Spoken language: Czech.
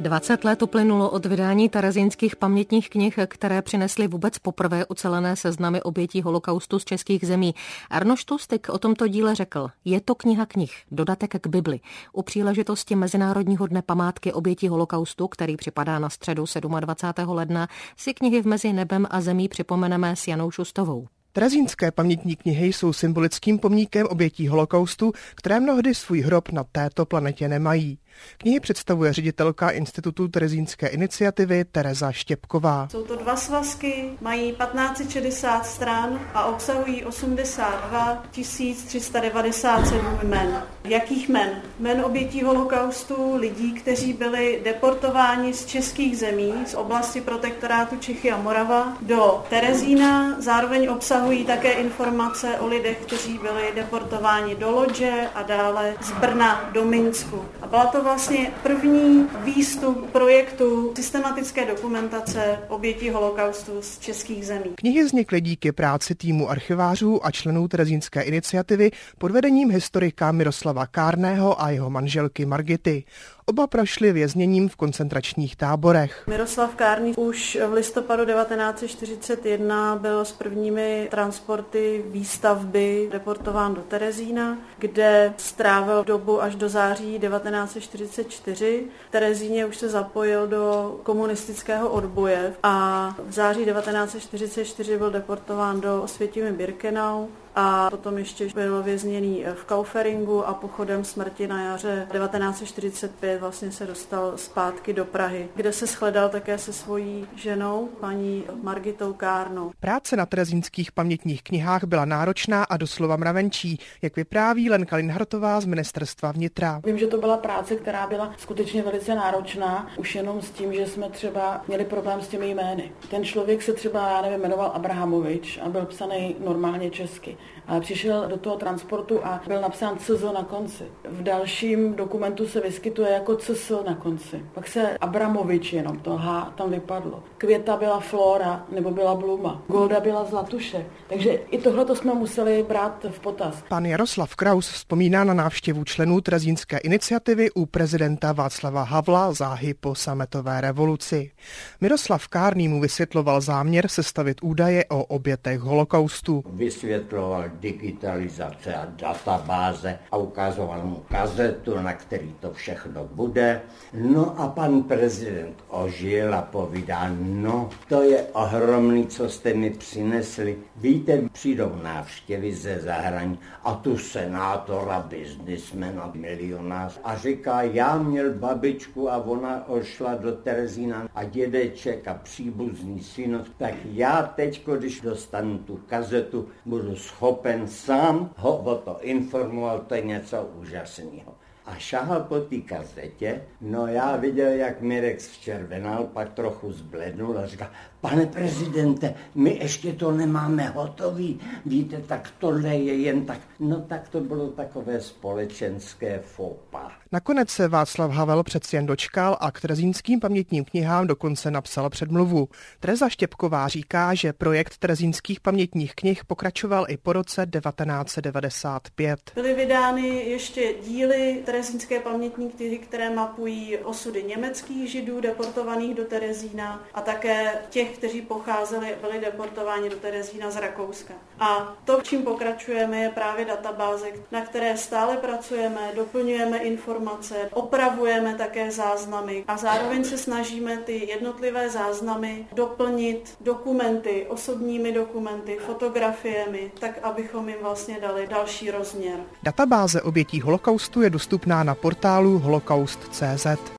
20 let uplynulo od vydání terezínských pamětních knih, které přinesly vůbec poprvé ucelené seznamy obětí holokaustu z českých zemí. Arnošt Tustik o tomto díle řekl: je to kniha knih, dodatek k Bibli. U příležitosti Mezinárodního dne památky obětí holokaustu, který připadá na středu 27. ledna, si knihy v Mezi nebem a zemí připomeneme s Janou Šustovou. Terezínské pamětní knihy jsou symbolickým pomníkem obětí holokaustu, které mnohdy svůj hrob na této planetě nemají. Knihy představuje ředitelka Institutu Terezínské iniciativy Tereza Štěpková. Jsou to 2 svazky, mají 1560 stran a obsahují 82 397 jmen. Jakých jmen? Jmen obětí holokaustu, lidí, kteří byli deportováni z českých zemí, z oblasti protektorátu Čechy a Morava do Terezína. Zároveň obsahují také informace o lidech, kteří byli deportováni do Lodže a dále z Brna do Minsku. A byla to vlastně první výstup projektu systematické dokumentace obětí holokaustu z českých zemí. Knihy vznikly díky práci týmu archivářů a členů Terezínské iniciativy pod vedením historika Miroslava Kárného a jeho manželky Margity. Oba prošli vězněním v koncentračních táborech. Miroslav Kárný už v listopadu 1941 byl s prvními transporty výstavby deportován do Terezína, kde strávil dobu až do září 1944. V Terezíně už se zapojil do komunistického odboje a v září 1944 byl deportován do Osvětimi-Birkenau a potom ještě byl vězněný v Kauferingu a pochodem smrti na jaře 1945 vlastně se dostal zpátky do Prahy, kde se shledal také se svojí ženou, paní Margitou Kárnou. Práce na terezínských pamětních knihách byla náročná a doslova mravenčí, jak vypráví Lenka Linhartová z Ministerstva vnitra. Vím, že to byla práce, která byla skutečně velice náročná, už jenom s tím, že jsme třeba měli problém s těmi jmény. Ten člověk se třeba, jmenoval Abrahamovič a byl psaný normálně česky. Ale přišel do toho transportu a byl napsán CZ na konci. V dalším dokumentu se vyskytuje jako CS na konci. Pak se Abramovič jenom, to H tam vypadlo. Květa byla Flora nebo byla Bluma. Golda byla Zlatuše. Takže i tohleto jsme museli brát v potaz. Pan Jaroslav Kraus vzpomíná na návštěvu členů Terezínské iniciativy u prezidenta Václava Havla záhy po sametové revoluci. Miroslav Kárný mu vysvětloval záměr sestavit údaje o obětech holokaustu. Vysvětloval digitalizace a databáze a ukazoval mu kazetu, na který to všechno bude. No a pan prezident ožil a povídá: no, to je ohromný, co jste mi přinesli. Víte, přijdou návštěvy ze zahraničí a tu senátora, biznismena, milionář. A říká: já měl babičku a ona ošla do Terezína a dědeček a příbuzný syn. Tak já teď, když dostanu tu kazetu, budu schopen sám ho o to informovat, to je něco úžasného. A šahal po té kazetě, no já viděl, jak Mirek zčervenal, pak trochu zblednul a říkal: pane prezidente, my ještě to nemáme hotový, víte, tak tohle je jen tak. No tak to bylo takové společenské fópa. Nakonec se Václav Havel přeci jen dočkal a k terezínským pamětním knihám dokonce napsal předmluvu. Tereza Štěpková říká, že projekt terezínských pamětních knih pokračoval i po roce 1995. Byly vydány ještě díly terezínské pamětní knihy, které mapují osudy německých židů deportovaných do Terezína a také těch, kteří pocházeli, byli deportováni do Terezína z Rakouska. A to, čím pokračujeme, je právě databáze, na které stále pracujeme, doplňujeme informace, opravujeme také záznamy a zároveň se snažíme ty jednotlivé záznamy doplnit dokumenty, osobními dokumenty, fotografiemi, tak abychom jim vlastně dali další rozměr. Databáze obětí holokaustu je dostupná na portálu holocaust.cz.